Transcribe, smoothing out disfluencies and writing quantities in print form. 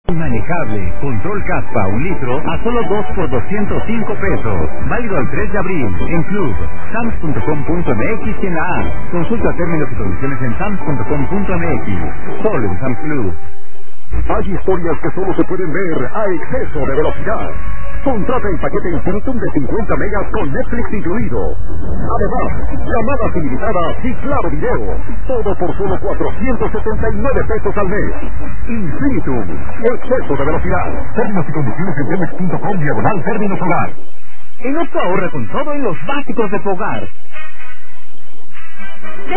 Manejable, control caspa, 1 litro, a solo 2 por 205 pesos. Válido el 3 de abril, en Club, sams.com.mx y en la app. Consulta términos y condiciones en sams.com.mx. Solo en Sam's Club. Hay historias que solo se pueden ver a exceso de velocidad. Contrata el paquete Infinitum de 50 megas con Netflix incluido. Además, llamadas ilimitadas y claro video. Todo por solo 479 pesos al mes. Infinitum, exceso de velocidad. Términos y condiciones en telmex.com/términos hogar. En Oxxo ahorra con todo en los básicos de tu hogar.